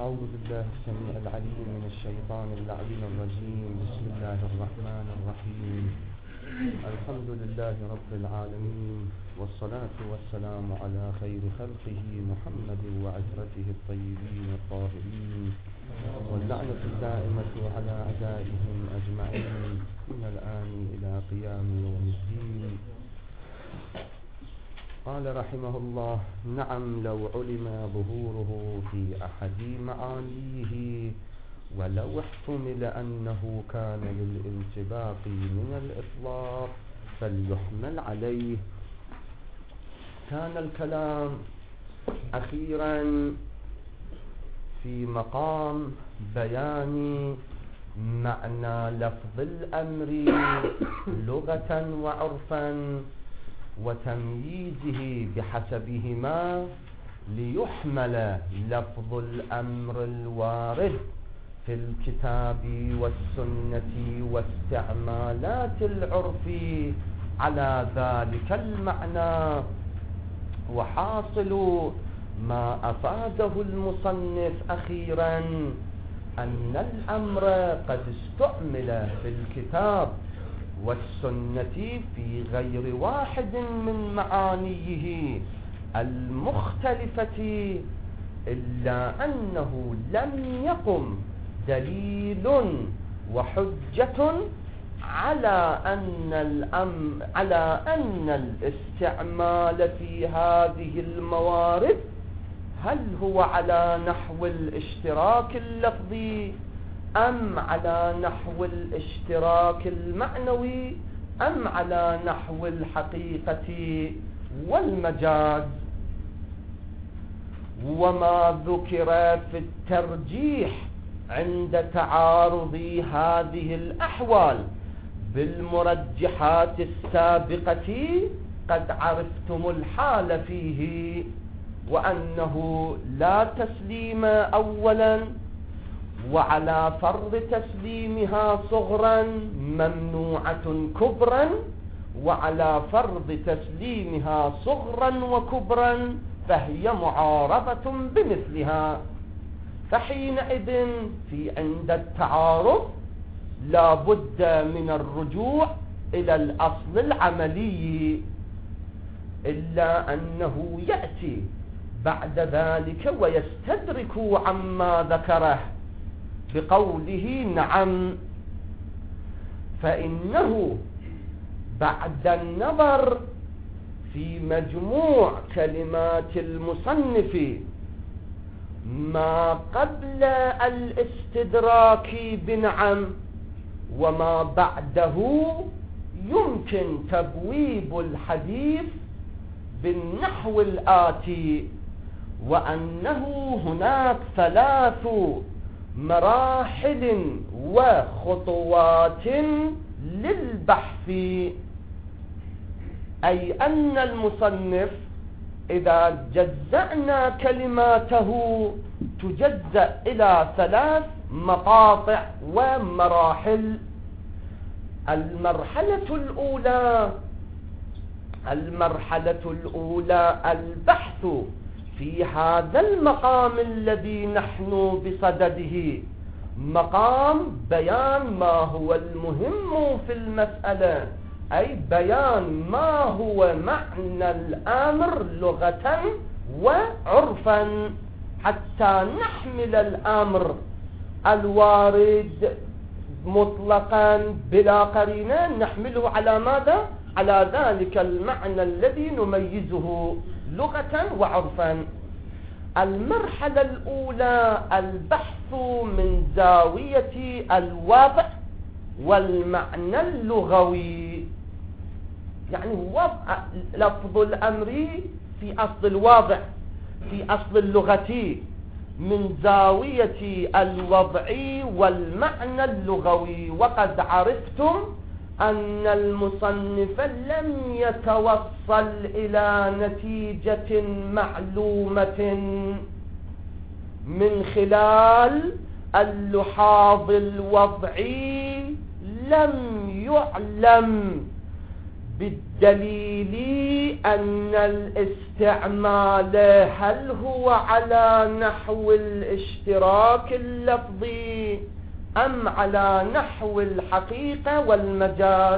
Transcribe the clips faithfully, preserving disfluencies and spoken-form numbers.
أعوذ بالله السميع العليم من الشيطان اللعين الرجيم. بسم الله الرحمن الرحيم. الحمد لله رب العالمين، والصلاة والسلام على خير خلقه محمد وعترته الطيبين الطاهرين، واللعنة الدائمة على أعدائهم أجمعين من الآن إلى قيام يوم الدين. قال رحمه الله: نعم، لو علم ظهوره في أحد معانيه ولو احتمل أنه كان للانطباق من الإطلاق فليحمل عليه. كان الكلام أخيرا في مقام بيان معنى لفظ الأمر لغة وعرفا وتمييزه بحسبهما، ليحمل لفظ الأمر الوارد في الكتاب والسنة واستعمالات العرف على ذلك المعنى. وحاصل ما أفاده المصنف أخيرا أن الأمر قد استعمل في الكتاب والسنة في غير واحد من معانيه المختلفة، إلا أنه لم يقم دليل وحجة على أن الأم على أن الاستعمال في هذه الموارد هل هو على نحو الاشتراك اللفظي أم على نحو الاشتراك المعنوي أم على نحو الحقيقة والمجاز. وما ذكر في الترجيح عند تعارض هذه الأحوال بالمرجحات السابقة قد عرفتم الحال فيه، وأنه لا تسليم أولا، وعلى فرض تسليمها صغرا ممنوعة كبرا، وعلى فرض تسليمها صغرا وكبرا فهي معارضة بمثلها. فحينئذ في عند التعارض لا بد من الرجوع إلى الأصل العملي، إلا أنه يأتي بعد ذلك ويستدرك عما ذكره بقوله: نعم، فإنه بعد النظر في مجموع كلمات المصنف ما قبل الاستدراك بنعم وما بعده، يمكن تبويب الحديث بالنحو الآتي: وأنه هناك ثلاث مراحل وخطوات للبحث، أي أن المصنف إذا جزأنا كلماته تجزأ إلى ثلاث مقاطع ومراحل. المرحلة الأولى المرحلة الأولى البحث في هذا المقام الذي نحن بصدده، مقام بيان ما هو المهم في المسألة، أي بيان ما هو معنى الأمر لغة وعرفا، حتى نحمل الأمر الوارد مطلقا بلا قرينة نحمله على ماذا؟ على ذلك المعنى الذي نميزه لغة وعرفا. المرحلة الأولى البحث من زاوية الوضع والمعنى اللغوي، يعني وضع لفظ الأمر في أصل الوضع في أصل اللغة من زاوية الوضع والمعنى اللغوي. وقد عرفتم أن المصنف لم يتوصل إلى نتيجة معلومة من خلال اللحاظ الوضعي، لم يعلم بالدليل أن الاستعمال هل هو على نحو الاشتراك اللفظي أم على نحو الحقيقة والمجاز.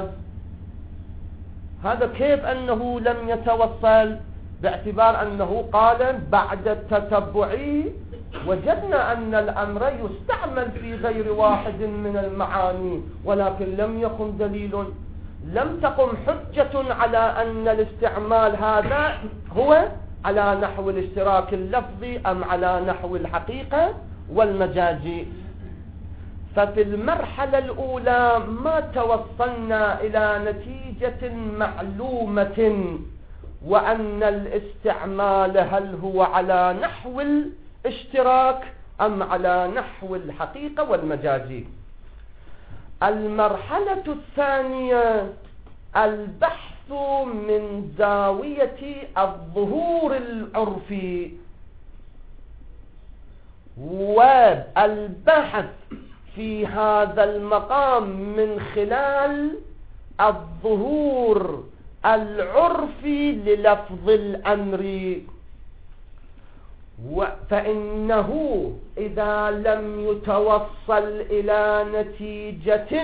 هذا كيف أنه لم يتوصل، باعتبار أنه قال بعد التتبع وجدنا أن الأمر يستعمل في غير واحد من المعاني، ولكن لم يقم دليل، لم تقم حجة على أن الاستعمال هذا هو على نحو الاشتراك اللفظي أم على نحو الحقيقة والمجاز. ففي المرحلة الأولى ما توصلنا إلى نتيجة معلومة، وأن الاستعمال هل هو على نحو الاشتراك أم على نحو الحقيقة والمجاز. المرحلة الثانية البحث من زاوية الظهور العرفي، والبحث في هذا المقام من خلال الظهور العرفي للفظ الأمر. فإنه إذا لم يتوصل إلى نتيجة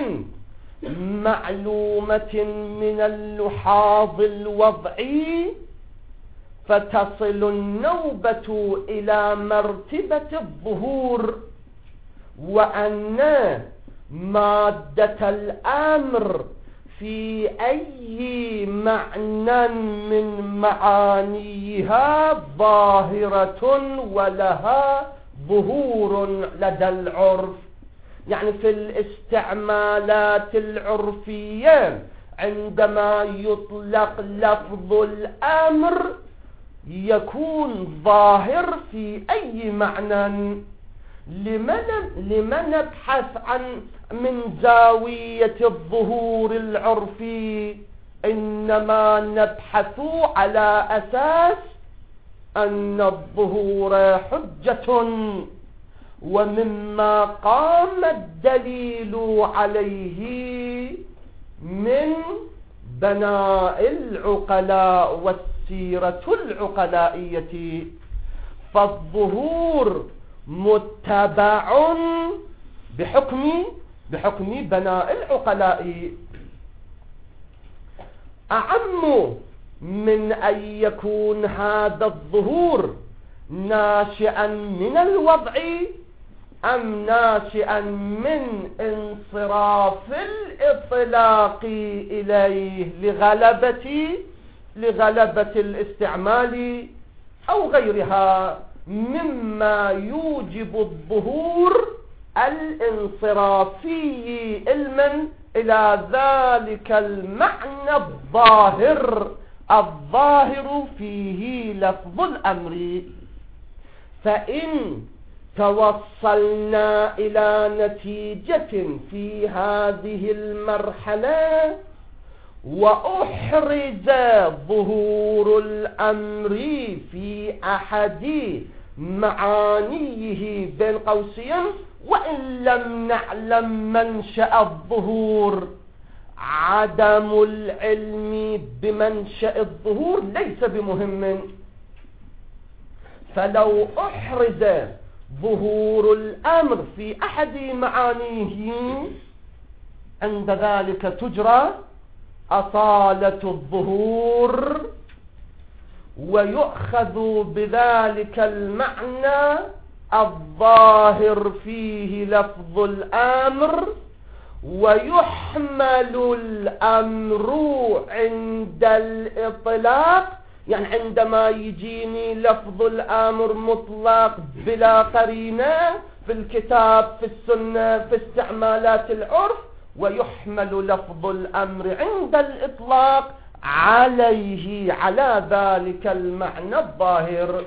معلومة من اللحاظ الوضعي فتصل النوبة إلى مرتبة الظهور، وأن مادة الأمر في أي معنى من معانيها ظاهرة ولها ظهور لدى العرف. يعني في الاستعمالات العرفية عندما يطلق لفظ الأمر يكون ظاهر في أي معنى. لما نبحث عن من زاوية الظهور العرفي؟ إنما نبحث على أساس أن الظهور حجة، ومما قام الدليل عليه من بناء العقلاء والسيرة العقلائية. فالظهور متبع بحكم بحكم بناء العقلاء، أعم من أن يكون هذا الظهور ناشئا من الوضع أم ناشئا من انصراف الإطلاق إليه لغلبة لغلبة الاستعمال أو غيرها مما يوجب الظهور الانصرافي علما إلى ذلك المعنى الظاهر الظاهر فيه لفظ الأمر. فإن توصلنا إلى نتيجة في هذه المرحلة وأحرز ظهور الأمر في أحد معانيه بين قوسين، وإن لم نعلم منشأ الظهور، عدم العلم بمنشأ الظهور ليس بمهم. فلو أحرز ظهور الأمر في أحد معانيه عند ذلك تجرى أصالة الظهور، ويؤخذ بذلك المعنى الظاهر فيه لفظ الأمر، ويحمل الأمر عند الإطلاق. يعني عندما يجيني لفظ الأمر مطلق بلا قرينة في الكتاب في السنة في استعمالات العرف، ويحمل لفظ الأمر عند الإطلاق عليه على ذلك المعنى الظاهر،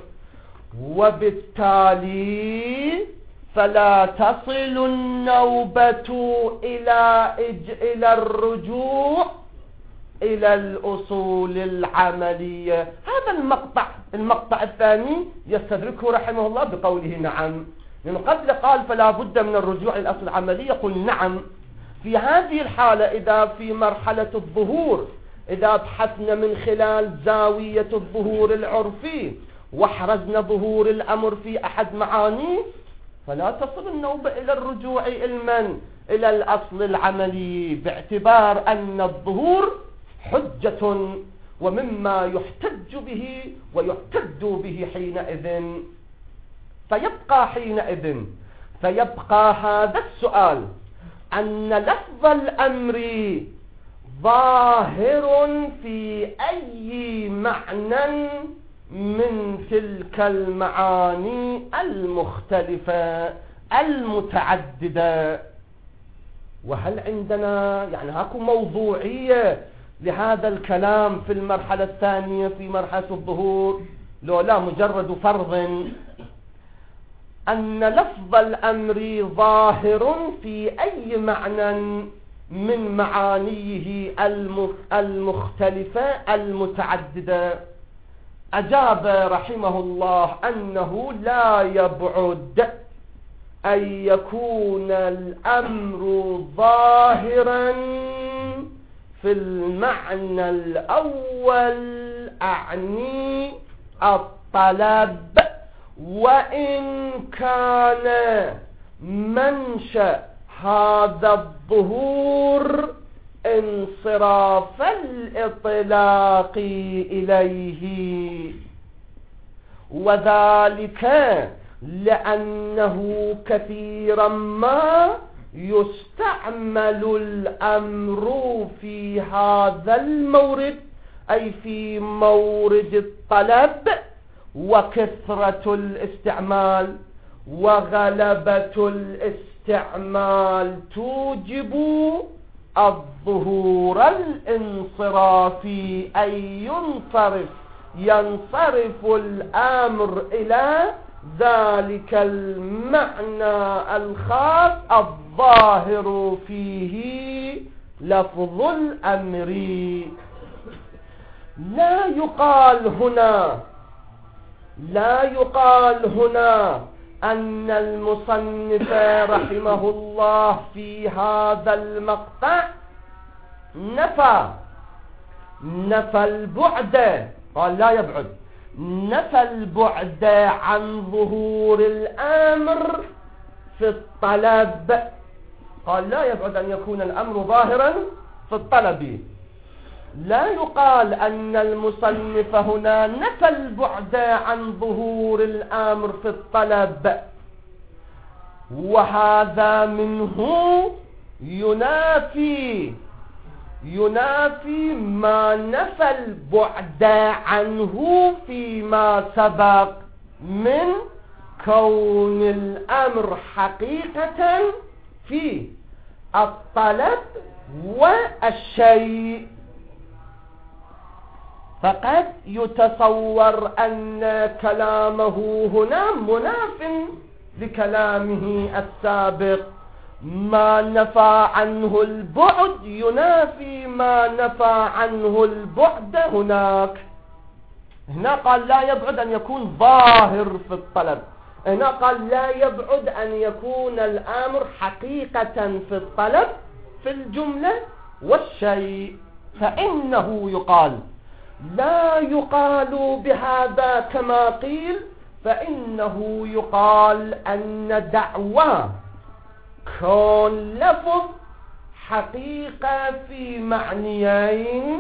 وبالتالي فلا تصل النوبة إلى إلى الرجوع إلى الأصول العملية. هذا المقطع المقطع الثاني يستدركه رحمه الله بقوله نعم، لأنه قبل قال فلا بد من الرجوع إلى الأصول العملية، قل نعم. في هذه الحالة إذا في مرحلة الظهور إذا بحثنا من خلال زاوية الظهور العرفي واحرزنا ظهور الأمر في أحد معانيه، فلا تصل النوبة إلى الرجوع علما إلى الأصل العملي، باعتبار أن الظهور حجة ومما يحتج به ويعتد به حينئذ. فيبقى حينئذ فيبقى هذا السؤال، أن لفظ الأمر ظاهر في أي معنى من تلك المعاني المختلفة المتعددة. وهل عندنا يعني هاكو موضوعية لهذا الكلام في المرحلة الثانية في مرحلة الظهور؟ لو لا مجرد فرض أن لفظ الأمر ظاهر في أي معنى من معانيه المختلفة المتعددة. أجاب رحمه الله أنه لا يبعد أن يكون الأمر ظاهرا في المعنى الأول، أعني الطلب، وإن كان منشأ هذا الظهور انصراف الإطلاق إليه، وذلك لأنه كثيرا ما يستعمل الأمر في هذا المورد، أي في مورد الطلب، وكثرة الاستعمال وغلبة الاستعمال توجب الظهور الانصرافي، أي ينصرف ينصرف الأمر إلى ذلك المعنى الخاص الظاهر فيه لفظ الأمر. لا يقال هنا لا يقال هنا أن المصنف رحمه الله في هذا المقطع نفى نفى البعد، قال لا يبعد، نفى البعد عن ظهور الأمر في الطلب، قال لا يبعد أن يكون الأمر ظاهرا في الطلب. لا يقال أن المصنف هنا نفى البعد عن ظهور الأمر في الطلب، وهذا منه ينافي ينافي ما نفى البعد عنه فيما سبق من كون الأمر حقيقة في الطلب والشيء. فقد يتصور أن كلامه هنا مناف لكلامه السابق، ما نفى عنه البعد ينافي ما نفى عنه البعد هناك. هنا قال لا يبعد أن يكون ظاهر في الطلب، هنا قال لا يبعد أن يكون الأمر حقيقة في الطلب في الجملة والشيء. فإنه يقال لا يقال بهذا كما قيل، فإنه يقال أن دعوى كون لفظ حقيقة في معنيين،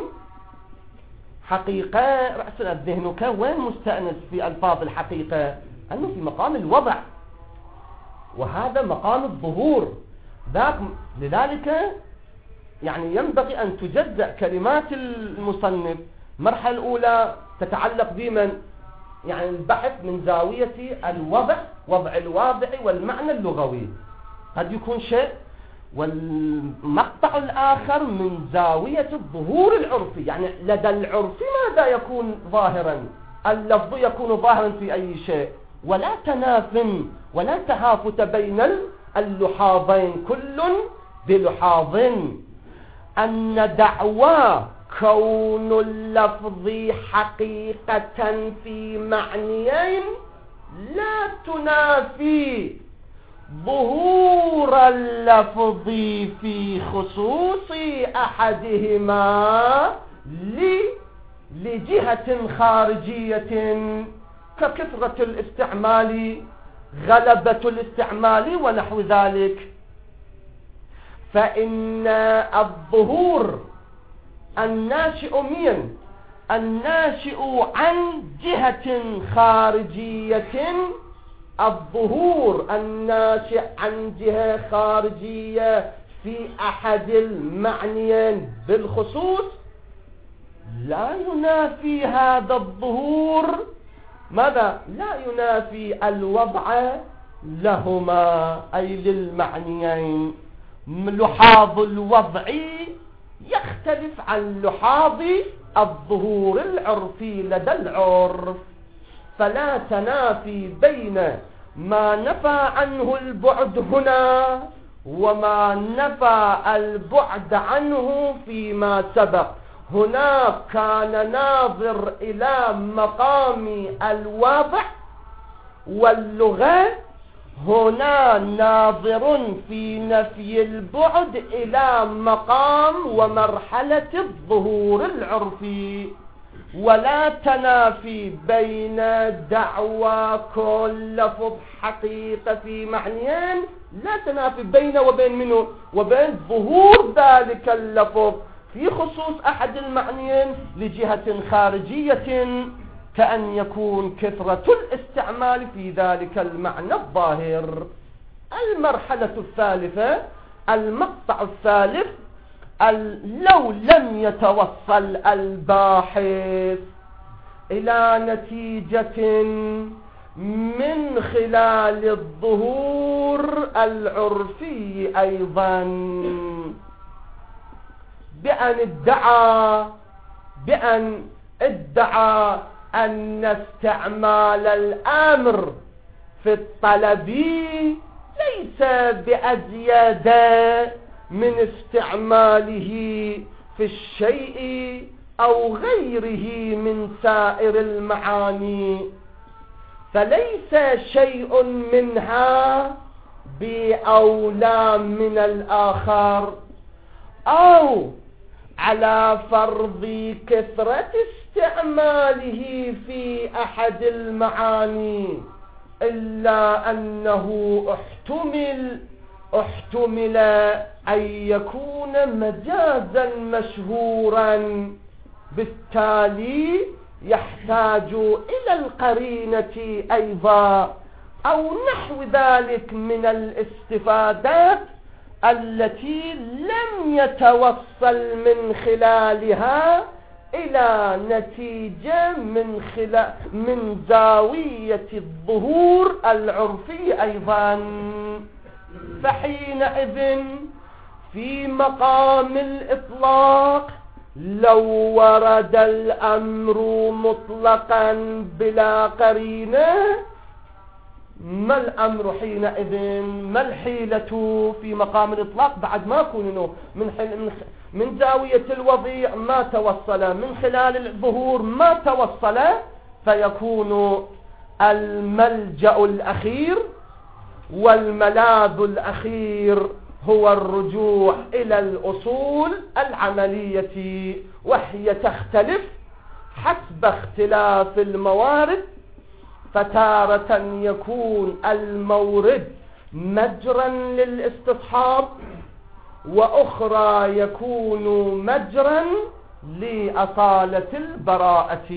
حقيقة رأسنا ذهنك وين مستأنس في ألفاظ الحقيقة؟ أنه في مقام الوضع، وهذا مقام الظهور. ذاك لذلك يعني ينبغي أن تجزأ كلمات المصنف. المرحلة الأولى تتعلق بمن؟ يعني البحث من زاوية الوضع، وضع الواضع والمعنى اللغوي، قد يكون شيء، والمقطع الآخر من زاوية الظهور العرفي، يعني لدى العرف ماذا يكون ظاهرا؟ اللفظ يكون ظاهرا في أي شيء، ولا تناف ولا تهافت بين اللحاظين، كل بلحاظ. أن دعوى كون اللفظ حقيقة في معنيين لا تنافي ظهور اللفظ في خصوص أحدهما لجهة خارجية ككثرة الاستعمال، غلبة الاستعمال ونحو ذلك. فإن الظهور الناشئ من الناشئ عن جهة خارجية الظهور الناشئ عن جهة خارجية في أحد المعنيين بالخصوص لا ينافي هذا الظهور ماذا؟ لا ينافي الوضع لهما أي للمعنيين. لحاظ الوضع يختلف عن لحاظ الظهور العرفي لدى العرف، فلا تنافي بين ما نفى عنه البعد هنا وما نفى البعد عنه فيما سبق. هناك كان ناظر إلى مقام الواضع واللغة، هنا ناظر في نفي البعد إلى مقام ومرحلة الظهور العرفي. ولا تنافي بين دعوى كل لفظ حقيقة في معنيين، لا تنافي بين وبين منه وبين ظهور ذلك اللفظ في خصوص أحد المعنيين لجهة خارجية كأن يكون كثرة الاستعمال في ذلك المعنى الظاهر. المرحلة الثالثة المقطع الثالث، لو لم يتوصل الباحث إلى نتيجة من خلال الظهور العرفي أيضا بأن ادعى بأن ادعى أن استعمال الأمر في الطلب ليس بأزيد من استعماله في الشيء أو غيره من سائر المعاني، فليس شيء منها بأولى من الآخر، أو على فرض كثرة استعماله في أحد المعاني إلا أنه احتمل احتمل أن يكون مجازا مشهورا، بالتالي يحتاج إلى القرينة أيضا أو نحو ذلك من الاستفادات التي لم يتوصل من خلالها إلى نتيجة من خلال من زاوية الظهور العرفي أيضا. فحينئذ في مقام الإطلاق لو ورد الأمر مطلقا بلا قرينة، ما الأمر حينئذ؟ ما الحيلة في مقام الإطلاق بعد ما كونه من, من, من زاوية الوضيع ما توصل، من خلال الظهور ما توصل، فيكون الملجأ الأخير والملاذ الأخير هو الرجوع إلى الأصول العملية، وهي تختلف حسب اختلاف الموارد، فتارة يكون المورد مجرا للاستصحاب، وأخرى يكون مجرا لأصالة البراءة.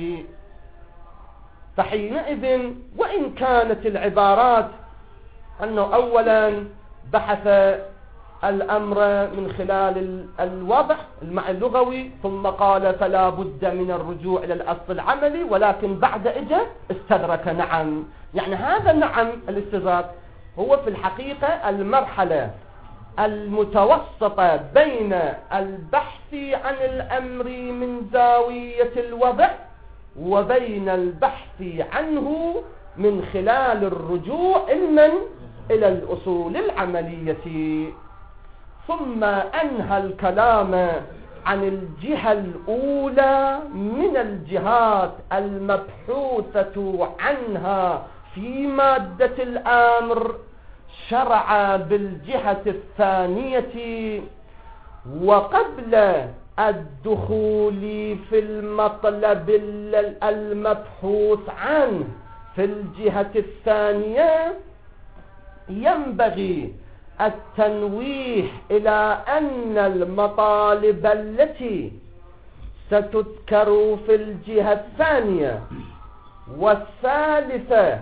فحينئذ وإن كانت العبارات أنه أولا بحث الأمر من خلال الوضع المعنى اللغوي ثم قال فلا بد من الرجوع إلى الأصل العملي، ولكن بعد إجا استدرك نعم، يعني هذا نعم الاستدراك هو في الحقيقة المرحلة المتوسطة بين البحث عن الأمر من زاوية الوضع وبين البحث عنه من خلال الرجوع إلمن إلى الأصول العملية. ثم أنهى الكلام عن الجهة الأولى من الجهات المبحوثة عنها في مادة الأمر، شرع بالجهة الثانية. وقبل الدخول في المطلب المبحوث عنه في الجهة الثانية ينبغي التنويه إلى أن المطالب التي ستذكر في الجهة الثانية والثالثة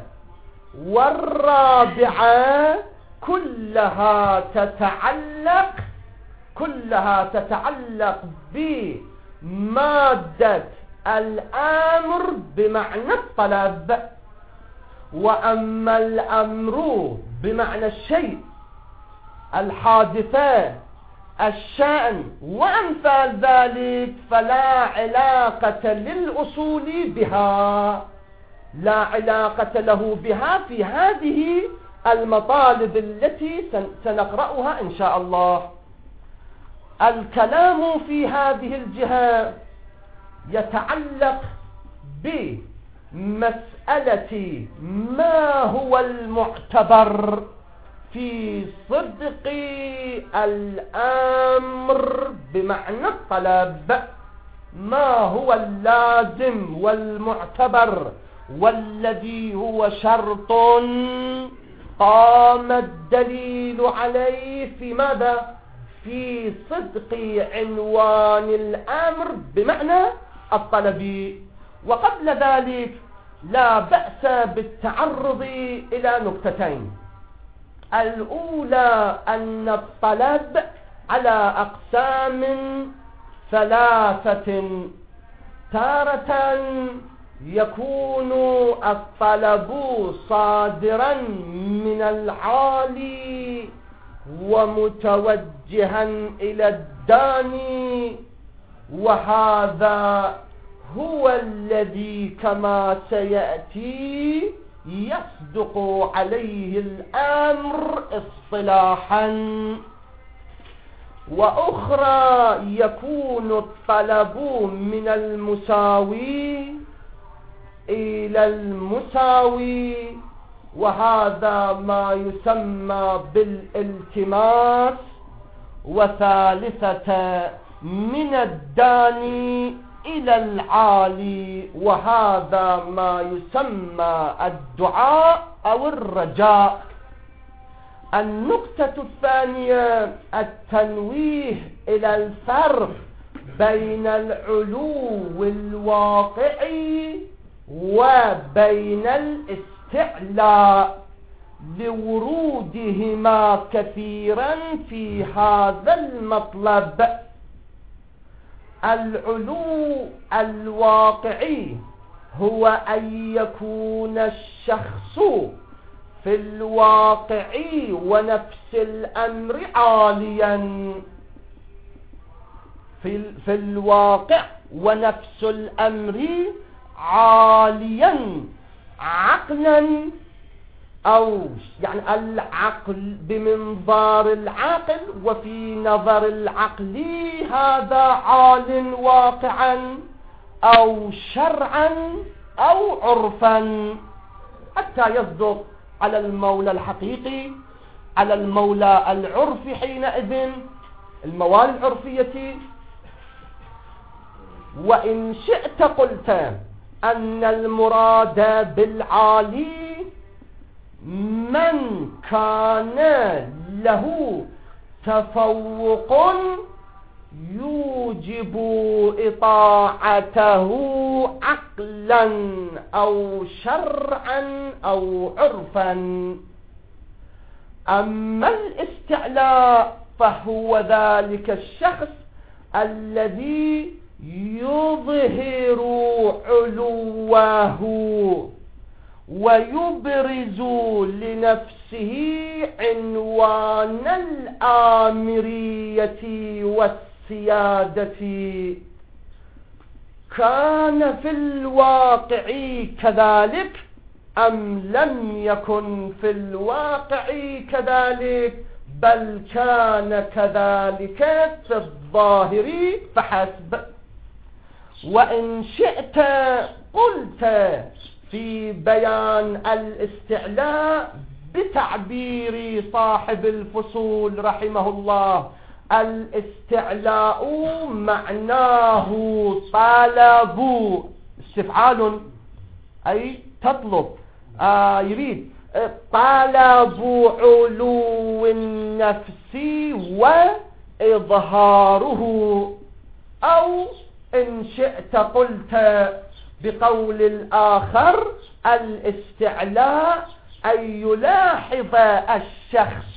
والرابعة كلها تتعلق كلها تتعلق بمادة الأمر بمعنى الطلب. وأما الأمر بمعنى الشيء، الحادثة، الشأن وأمثال ذلك فلا علاقة للأصول بها، لا علاقة له بها في هذه المطالب التي سنقرأها إن شاء الله. الكلام في هذه الجهة يتعلق بمسألة ما هو المعتبر في صدق الأمر بمعنى الطلب، ما هو اللازم والمعتبر والذي هو شرط قام الدليل عليه في ماذا؟ في صدق عنوان الأمر بمعنى الطلب. وقبل ذلك لا بأس بالتعرض إلى نقطتين. الأولى أن الطلب على أقسام ثلاثة. تارة يكون الطلب صادرا من العالي ومتوجها إلى الداني، وهذا هو الذي كما سيأتي يصدق عليه الأمر اصطلاحا. وأخرى يكون الطلب من المساوي إلى المساوي، وهذا ما يسمى بالالتماس. وثالثة من الداني إلى العالي، وهذا ما يسمى الدعاء أو الرجاء. النقطة الثانية التنويه إلى الفرق بين العلو الواقعي وبين الاستعلاء لورودهما كثيرا في هذا المطلب. العلو الواقعي هو أن يكون الشخص في الواقع ونفس الأمر عاليا، في, في الواقع ونفس الأمر عاليا عقلا، أو يعني العقل بمنظار العقل وفي نظر العقل هذا عال واقعا أو شرعا أو عرفا، حتى يصدق على المولى الحقيقي على المولى العرفي حينئذ الموالي العرفية. وإن شئت قلت أن المراد بالعالي من كان له تفوق يوجب إطاعته عقلا أو شرعا أو عرفا. أما الاستعلاء فهو ذلك الشخص الذي يظهر علوه ويبرز لنفسه عنوان الآمرية والسيادة. كان في الواقع كذلك أم لم يكن في الواقع كذلك، بل كان كذلك في الظاهر فحسب. وإن شئت قلت في بيان الاستعلاء بتعبير صاحب الفصول رحمه الله الاستعلاء معناه طلب، استفعال أي تطلب، آه يريد، طلب علو النفس وإظهاره. أو إن شئت قلت بقول الآخر الاستعلاء أن يلاحظ الشخص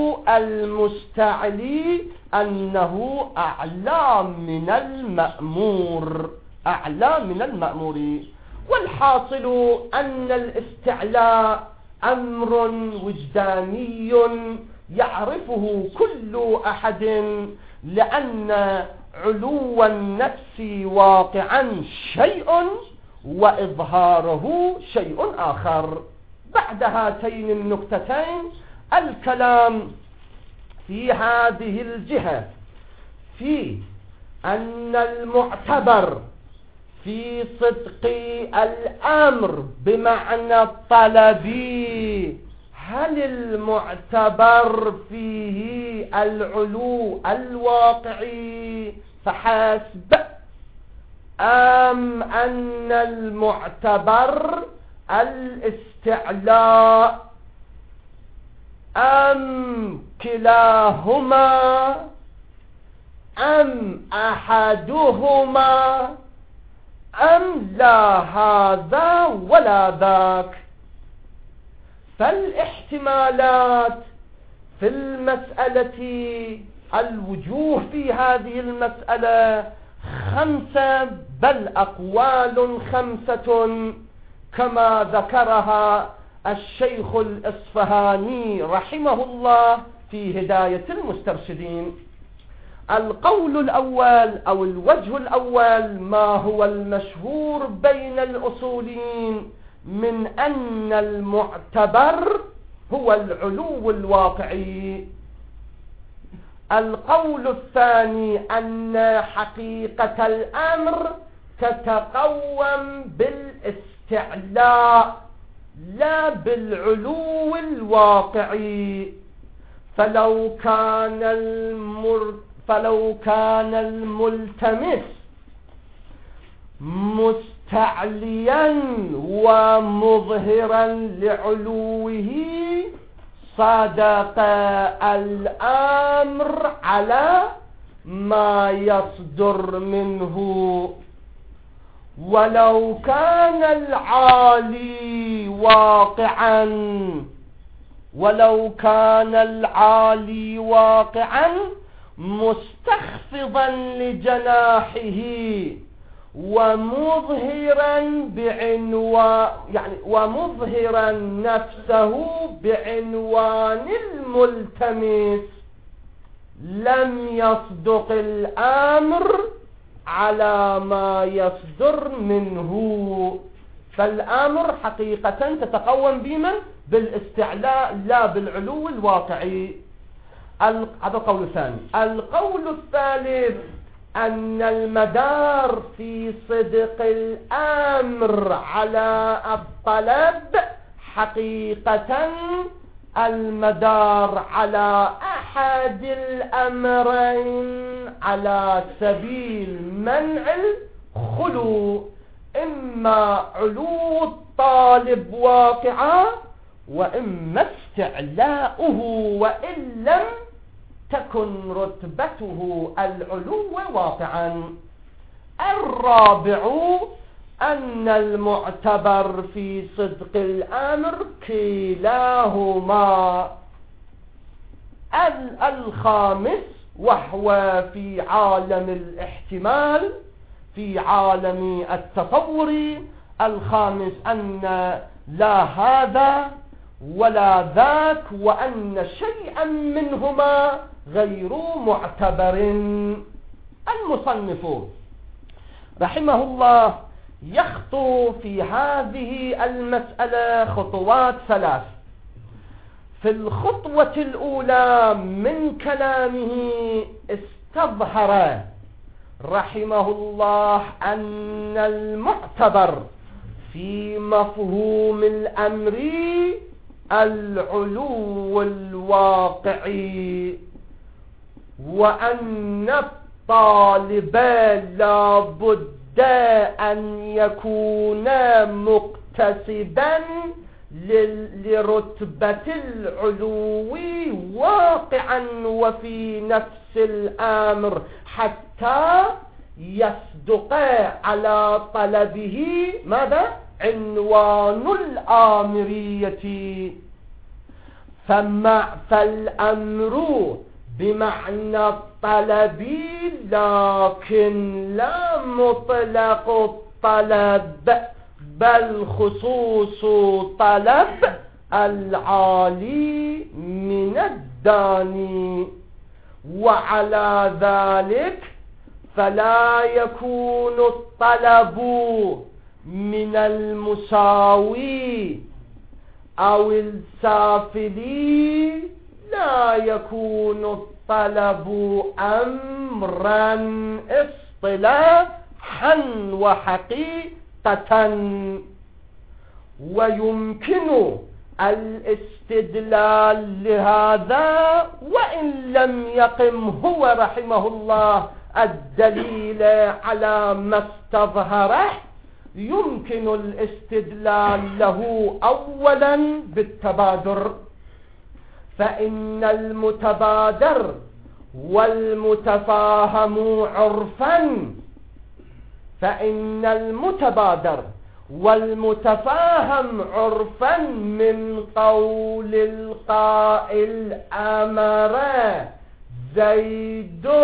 المستعلي أنه أعلى من المأمور، أعلى من المأمور. والحاصل أن الاستعلاء أمر وجداني يعرفه كل أحد، لأن علو النفس واقعا شيء وإظهاره شيء آخر. بعد هاتين النكتتين الكلام في هذه الجهة في أن المعتبر في صدق الأمر بمعنى الطلب، هل المعتبر فيه العلو الواقعي فحسب، أم أن المعتبر الاستعلاء، أم كلاهما، أم أحدهما، أم لا هذا ولا ذاك؟ فالاحتمالات في المسألة، الوجوه في هذه المسألة خمسة، بل أقوال خمسة كما ذكرها الشيخ الإصفهاني رحمه الله في هداية المسترشدين. القول الأول أو الوجه الأول ما هو المشهور بين الأصوليين من أن المعتبر هو العلو الواقعي. القول الثاني أن حقيقة الأمر تتقوم بالاستعلاء لا بالعلو الواقعي، فلو كان المر فلو كان الملتمس مستعليا ومظهرا لعلوه صادق الأمر على ما يصدر منه، ولو كان العالي واقعا ولو كان العالي واقعا مستخفضا لجناحه ومظهرا بعنوان يعني ومظهرا نفسه بعنوان الملتمس، لم يصدق الأمر على ما يصدر منه. فالأمر حقيقة تتقوم بمن؟ بالاستعلاء لا بالعلو الواقعي. هذا القول الثاني. القول الثالث أن المدار في صدق الأمر على الطلب حقيقة المدار على أحد الأمرين على سبيل منع الخلو، إما علو الطالب واقعا وإما استعلاؤه، وإن لم تكن رتبته العلو واقعا. الرابع أن المعتبر في صدق الأمر كلاهما. الخامس وهو في عالم الاحتمال، في عالم التصور، الخامس أن لا هذا ولا ذاك، وأن شيئا منهما غير معتبر. المصنف رحمه الله يخطو في هذه المسألة خطوات ثلاث. في الخطوة الأولى من كلامه استظهر رحمه الله أن المعتبر في مفهوم الأمر العلو الواقعي، وأن الطالب لا بد أن يكون مكتسبا لرتبة العلو واقعا وفي نفس الأمر حتى يصدق على طلبه ماذا؟ عنوان الآمرية. فمع فالأمر بمعنى الطلب، لكن لا مطلق الطلب بل خصوص طلب العالي من الداني. وعلى ذلك فلا يكون الطلب من المساوي أو السافلي، لا يكون الطلب أمرا اصطلاحا وحقيقة. ويمكن الاستدلال لهذا وإن لم يقم هو رحمه الله الدليل على ما استظهره، يمكن الاستدلال له أولا بالتبادر. فإن المتبادر والمتفاهم عرفا فإن المتبادر والمتفاهم عرفا من قول القائل أمر زيد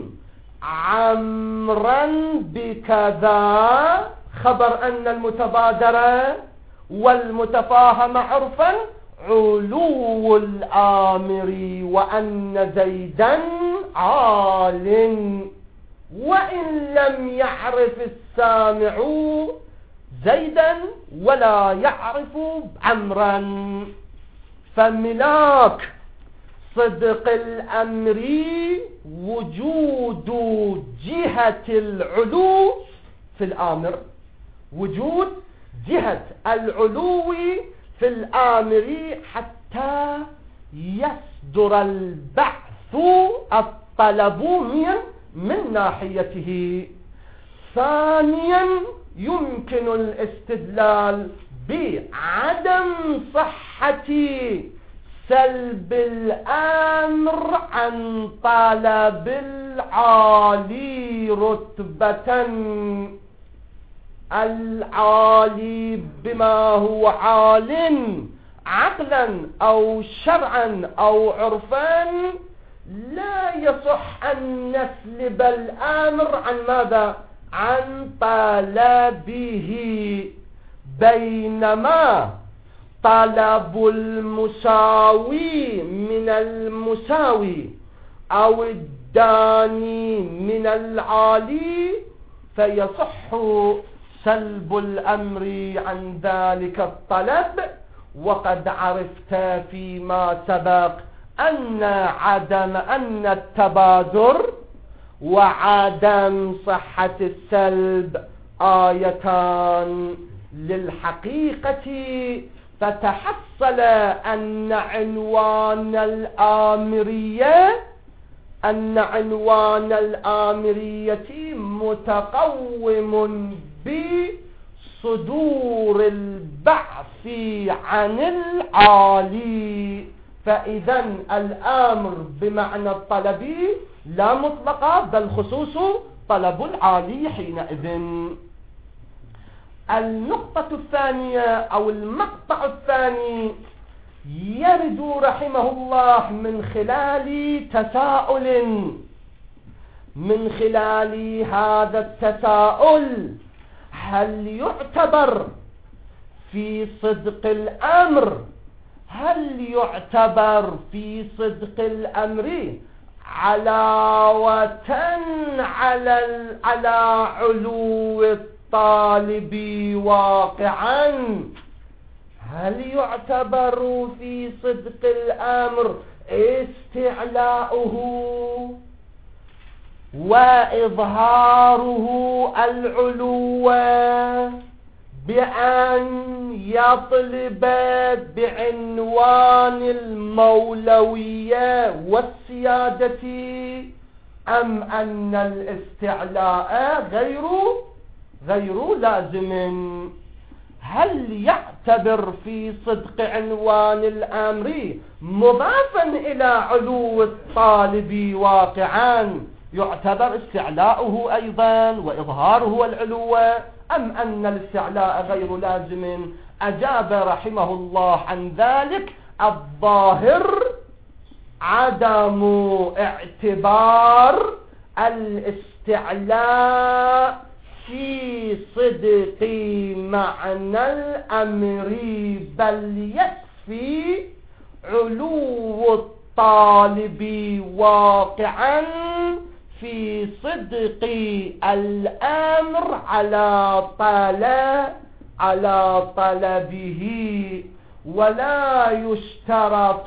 عمرا بكذا، خبر أن المتبادر والمتفاهم عرفا علو الآمر وأن زيدا عال، وإن لم يعرف السامع زيدا ولا يعرف عمرا. فملاك صدق الأمر وجود جهة العلو في الآمر، وجود جهة العلو في الآمر حتى يصدر البعث الطلب من من ناحيته. ثانيا يمكن الاستدلال بعدم صحة سلب الأمر عن طلب العالي رتبة. العالي بما هو عال عقلا أو شرعا أو عرفا لا يصح أن نسلب الأمر عن ماذا؟ عن طلبه. بينما طلب المساوي من المساوي أو الداني من العالي فيصح سلب الأمر عن ذلك الطلب. وقد عرفت فيما سبق أن عدم أن التبادر وعدم صحة السلب آيتان للحقيقة، فتحصل أن عنوان الآمرية أن عنوان الآمرية متقوم بصدور البعث عن العالي. فإذا الأمر بمعنى الطلب لا مطلقا بل خصوص طلب العالي حينئذ. النقطة الثانية أو المقطع الثاني يرد رحمه الله من خلال تساؤل. من خلال هذا التساؤل هل يعتبر في صدق الأمر هل يعتبر في صدق الأمر علاوة على على علو الطالب واقعا؟ هل يعتبر في صدق الأمر استعلاؤه وإظهاره العلو بأن يطلب بعنوان المولوية والسيادة أم أن الاستعلاء غير غير لازم؟ هل يعتبر في صدق عنوان الأمر مضافا إلى علو الطالب واقعا يعتبر استعلاؤه أيضا وإظهاره العلو، أم أن الاستعلاء غير لازم؟ أجاب رحمه الله عن ذلك: الظاهر عدم اعتبار الاستعلاء في صدق معنى الأمر، بل يكفي علو الطالب واقعا في صدق الأمر على طلب على طلبه، ولا يشترط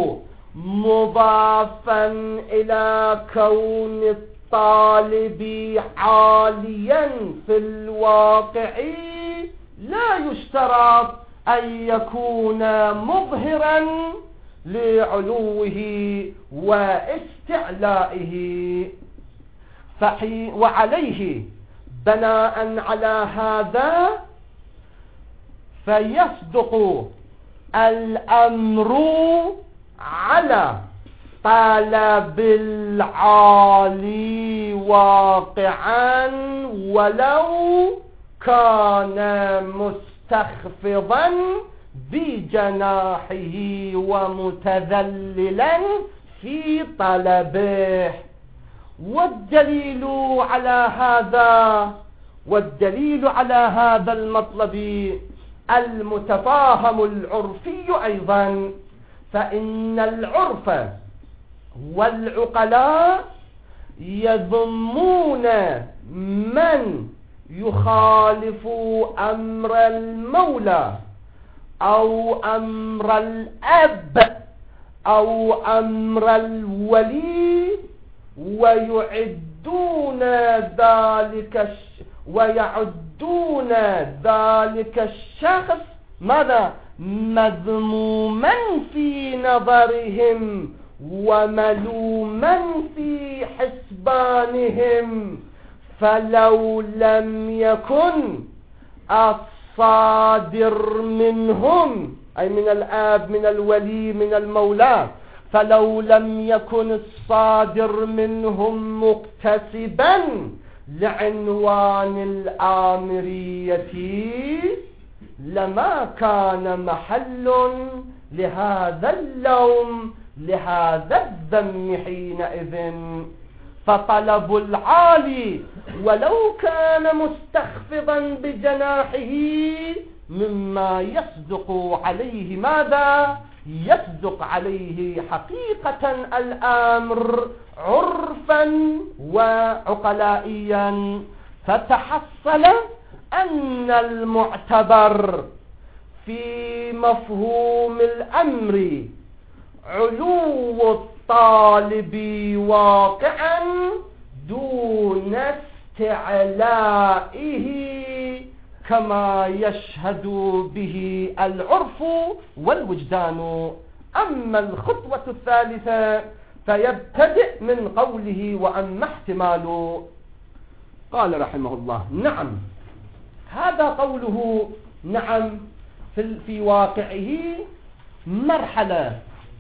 مضافا إلى كون الطالب عاليا في الواقع، لا يشترط أن يكون مظهرا لعلوه واستعلائه. فحي وعليه بناء على هذا فيصدق الأمر على طلب العالي واقعا ولو كان مستخفضا بجناحه ومتذللا في طلبه. والدليل على هذا والدليل على هذا المطلب المتفاهم العرفي أيضا، فإن العرف والعقلاء يذمون من يخالف أمر المولى أو أمر الأب أو أمر الولي، ويعدون ذلك ويعدون ذلك الشخص ماذا؟ مذموما في نظرهم وملوما في حسبانهم. فلو لم يكن الصادر منهم أي من الآب من الولي من المولى، فلو لم يكن الصادر منهم مكتسبا لعنوان الآمرية لما كان محل لهذا اللوم لهذا الذم حينئذ. فطلب العالي ولو كان مستخفضا بجناحه مما يصدق عليه ماذا؟ يصدق عليه حقيقة الأمر عرفا وعقلائيا. فتحصل أن المعتبر في مفهوم الأمر علو الطالب واقعا دون استعلائه كما يشهد به العرف والوجدان. أما الخطوة الثالثة فيبتدئ من قوله وأما احتمال. قال رحمه الله: نعم، هذا قوله نعم في, في واقعه مرحلة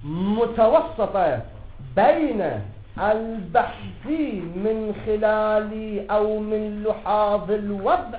متوسطة بين البحث من خلال أو من لحاظ الوضع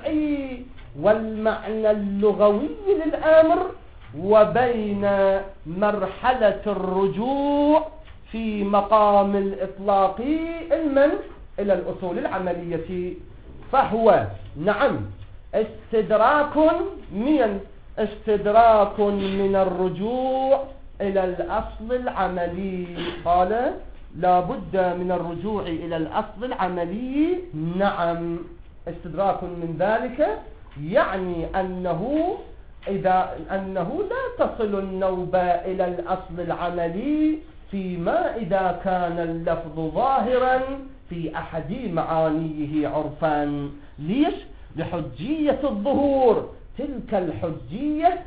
والمعنى اللغوي للأمر، وبين مرحلة الرجوع في مقام الإطلاق علما إلى الأصول العملية. فهو نعم استدراك من استدراك من الرجوع إلى الأصل العملي. قال لا بد من الرجوع إلى الأصل العملي. نعم، استدراك من ذلك يعني أنه إذا أنه لا تصل النوبة إلى الأصل العملي فيما إذا كان اللفظ ظاهرا في أحد معانيه عرفا. ليش؟ لحجية الظهور، تلك الحجية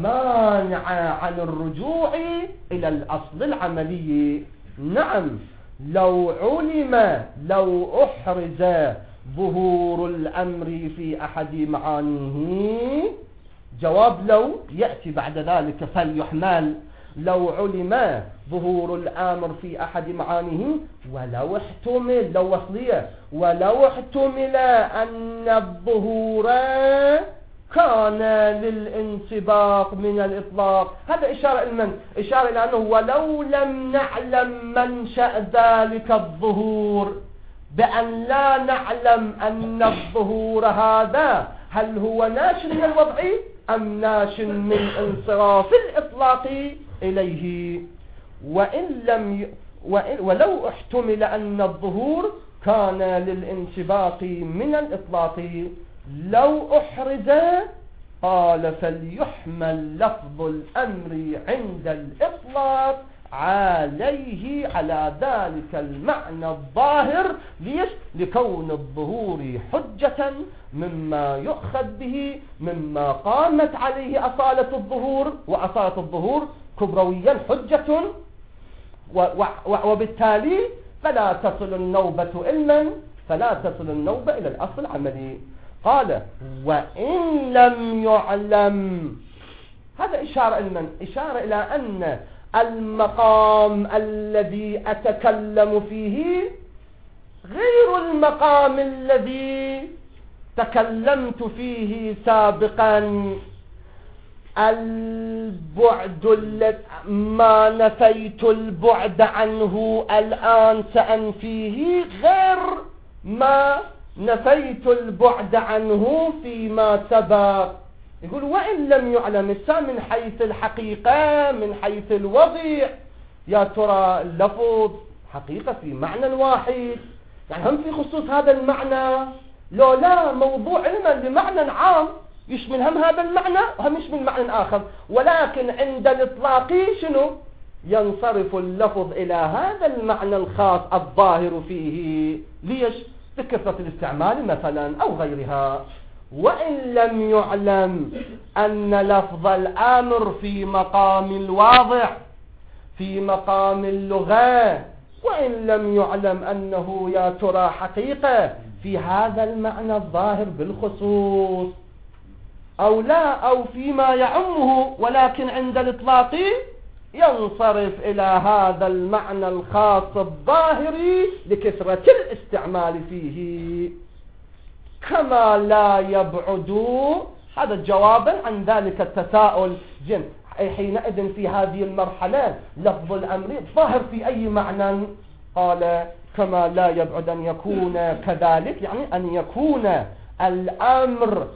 المانعة عن الرجوع إلى الأصل العملي. نعم، لو علم لو أحرز ظهور الأمر في أحد معانيه. جواب لو يأتي بعد ذلك فليحمل. لو علم ظهور الأمر في أحد معانيه ولو احتمل، لو وصلية، ولو احتمل أن الظهور كان للانسباق من الإطلاق. هذا إشارة المن إشارة إلى أنه ولو لم نعلم منشأ ذلك الظهور، بأن لا نعلم أن الظهور هذا هل هو ناش من الوضع أم ناش من انصراف الإطلاق إليه. وإن لم ي... وإن... ولو احتمل أن الظهور كان للانسباق من الإطلاق لو أحرز قال فليحمل لفظ الأمر عند الإطلاق عليه على ذلك المعنى الظاهر. ليش؟ لكون الظهور حجة مما يؤخذ به مما قامت عليه أصالة الظهور، وأصالة الظهور كبرويا حجة، وبالتالي فلا تصل النوبة علما فلا تصل النوبة إلى الأصل العملي. قال وإن لم يعلم، هذا إشارة المن إشارة إلى أن المقام الذي أتكلم فيه غير المقام الذي تكلمت فيه سابقا. البعد ما نفيت البعد عنه الآن سأنفيه غير ما نفيت البعد عنه فيما سبق. يقول وإن لم يعلم من حيث الحقيقة من حيث الوضع، يا ترى اللفظ حقيقة في معنى واحد، يعني هم في خصوص هذا المعنى، لو لا موضوع علما لمعنى عام يشمل هم هذا المعنى وهم يشمل معنى آخر، ولكن عند الإطلاق شنو؟ ينصرف اللفظ إلى هذا المعنى الخاص الظاهر فيه. ليش؟ لكثرة الاستعمال مثلا أو غيرها. وإن لم يعلم أن لفظ الآمر في مقام الواضع في مقام اللغة، وإن لم يعلم أنه يا ترى حقيقة في هذا المعنى الظاهر بالخصوص أو لا، أو فيما يعمه، ولكن عند الإطلاق ينصرف إلى هذا المعنى الخاص الظاهري لكثرة الاستعمال فيه. كما لا يبعد، هذا جوابا عن ذلك التساؤل. جن حينئذ في هذه المرحلة لفظ الأمر ظاهر في أي معنى؟ قال كما لا يبعد أن يكون كذلك، يعني أن يكون الأمر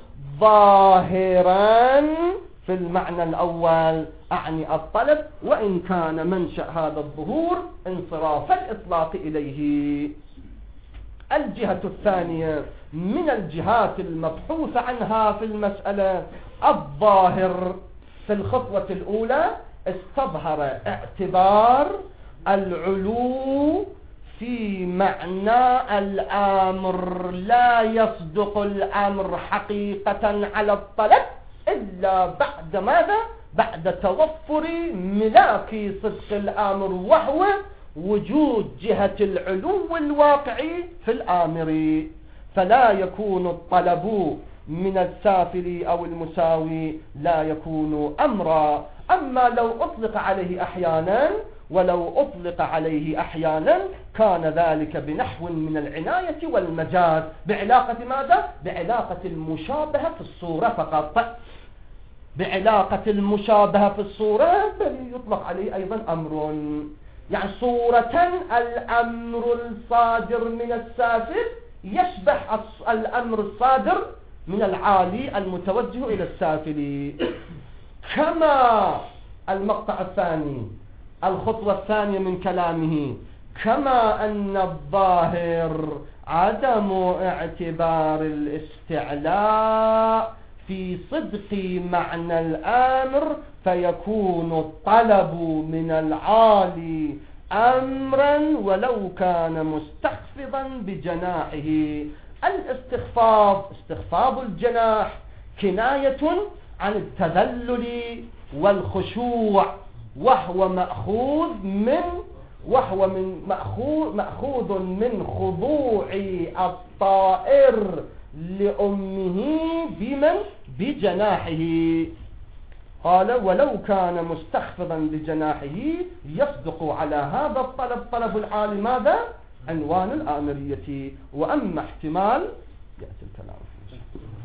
ظاهرا في المعنى الأول أعني الطلب، وإن كان منشأ هذا الظهور انصراف الإطلاق إليه. الجهة الثانية من الجهات المبحوث عنها في المسألة الظاهر. في الخطوة الأولى استظهر اعتبار العلو في معنى الأمر، لا يصدق الأمر حقيقة على الطلب إلا بعد ماذا؟ بعد توفر ملاك صدق الأمر، وهو وجود جهة العلو الواقعي في الآمر. فلا يكون الطلب من السافل أو المساوي لا يكون أمرا. أما لو أطلق عليه أحيانا ولو أطلق عليه أحيانا كان ذلك بنحو من العناية والمجاز بعلاقة ماذا؟ بعلاقة المشابهة في الصورة فقط. بعلاقة المشابهة في الصورة بل يطلق عليه أيضا أمر، يعني صورة الأمر الصادر من السافل يشبه الأمر الصادر من العالي المتوجه إلى السافل. كما المقطع الثاني الخطوة الثانية من كلامه كما أن الظاهر عدم اعتبار الاستعلاء في صدق معنى الأمر فيكون الطلب من العالي أمرا ولو كان مستخفضا بجناحه. الاستخفاض استخفاض الجناح كناية عن التذلل والخشوع، وهو مأخوذ من وهو من مأخوذ, مأخوذ من خضوع الطائر لأمه بمن بجناحه. قال ولو كان مستخفضا بجناحه يصدق على هذا الطلب طلب العالي ماذا؟ عنوان الآمرية. وأما احتمال يأتي الكلام فيه.